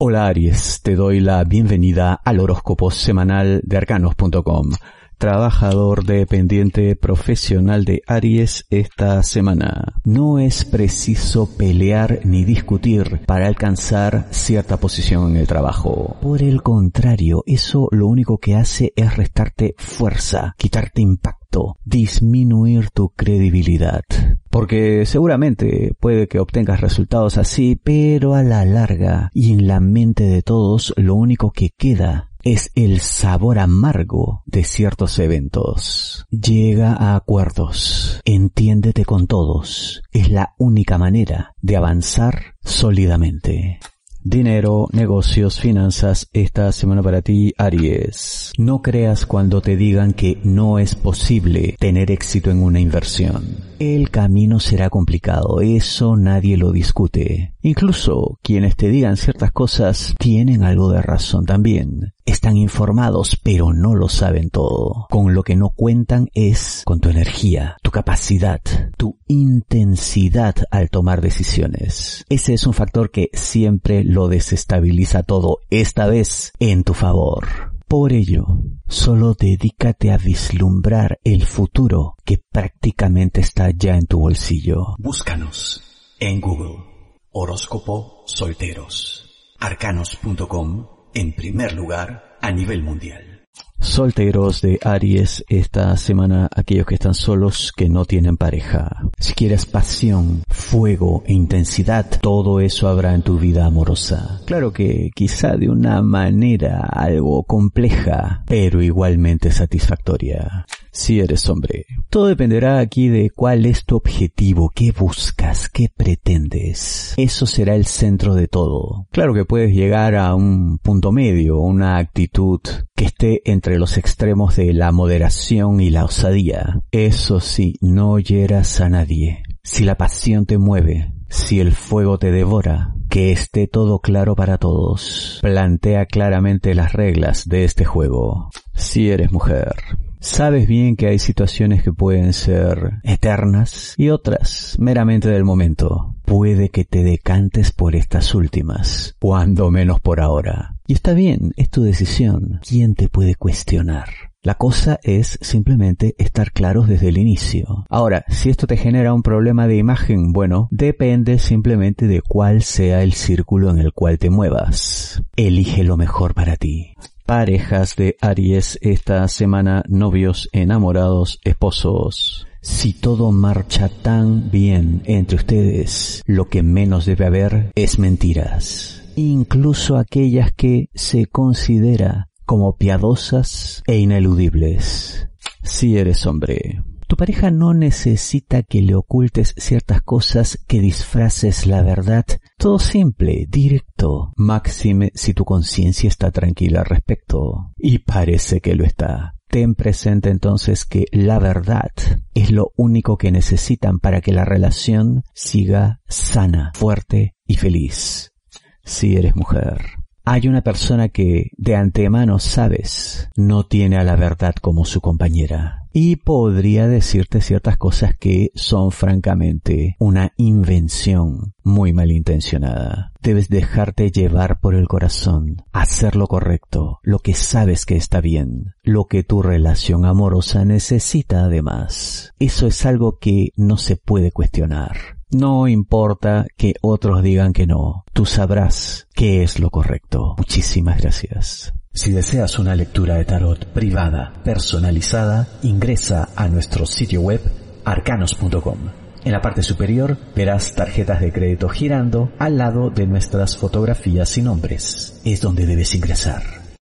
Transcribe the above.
Hola Aries, te doy la bienvenida al horóscopo semanal de arcanos.com. Trabajador dependiente profesional de Aries esta semana. No es preciso pelear ni discutir para alcanzar cierta posición en el trabajo. Por el contrario, eso lo único que hace es restarte fuerza, quitarte impacto, disminuir tu credibilidad. Porque seguramente puede que obtengas resultados así, pero a la larga y en la mente de todos lo único que queda es el sabor amargo de ciertos eventos. Llega a acuerdos, entiéndete con todos, es la única manera de avanzar sólidamente. Dinero, negocios, finanzas, esta semana para ti, Aries. No creas cuando te digan que no es posible tener éxito en una inversión. El camino será complicado, eso nadie lo discute. Incluso quienes te digan ciertas cosas tienen algo de razón también. Están informados, pero no lo saben todo. Con lo que no cuentan es con tu energía, tu capacidad, tu intensidad al tomar decisiones. Ese es un factor que siempre lo desestabiliza todo, esta vez en tu favor. Por ello, solo dedícate a vislumbrar el futuro que prácticamente está ya en tu bolsillo. Búscanos en Google. Horóscopo Solteros. Arcanos.com en primer lugar a nivel mundial. Solteros de Aries, esta semana aquellos que están solos, que no tienen pareja. Si quieres pasión, fuego e intensidad, todo eso habrá en tu vida amorosa. Claro que quizá de una manera algo compleja, pero igualmente satisfactoria. Si eres hombre, todo dependerá aquí de cuál es tu objetivo, qué buscas, qué pretendes. Eso será el centro de todo. Claro que puedes llegar a un punto medio, una actitud que esté entre los extremos de la moderación y la osadía. Eso sí, no hieras a nadie. Si la pasión te mueve, si el fuego te devora, que esté todo claro para todos. Plantea claramente las reglas de este juego. Si eres mujer, sabes bien que hay situaciones que pueden ser eternas y otras meramente del momento. Puede que te decantes por estas últimas, cuando menos por ahora. Y está bien, es tu decisión. ¿Quién te puede cuestionar? La cosa es simplemente estar claros desde el inicio. Ahora, si esto te genera un problema de imagen, bueno, depende simplemente de cuál sea el círculo en el cual te muevas. Elige lo mejor para ti. Parejas de Aries esta semana, novios, enamorados, esposos. Si todo marcha tan bien entre ustedes, lo que menos debe haber es mentiras. Incluso aquellas que se considera como piadosas e ineludibles. Si eres hombre, tu pareja no necesita que le ocultes ciertas cosas, que disfraces la verdad. Todo simple, directo. Máxime si tu conciencia está tranquila al respecto. Y parece que lo está. Ten presente entonces que la verdad es lo único que necesitan para que la relación siga sana, fuerte y feliz. Si eres mujer, hay una persona que de antemano sabes no tiene a la verdad como su compañera y podría decirte ciertas cosas que son francamente una invención muy malintencionada. Debes dejarte llevar por el corazón, hacer lo correcto, lo que sabes que está bien, lo que tu relación amorosa necesita además. Eso es algo que no se puede cuestionar. No importa que otros digan que no, tú sabrás qué es lo correcto. Muchísimas gracias. Si deseas una lectura de tarot privada, personalizada, ingresa a nuestro sitio web arcanos.com. En la parte superior verás tarjetas de crédito girando al lado de nuestras fotografías y nombres. Es donde debes ingresar.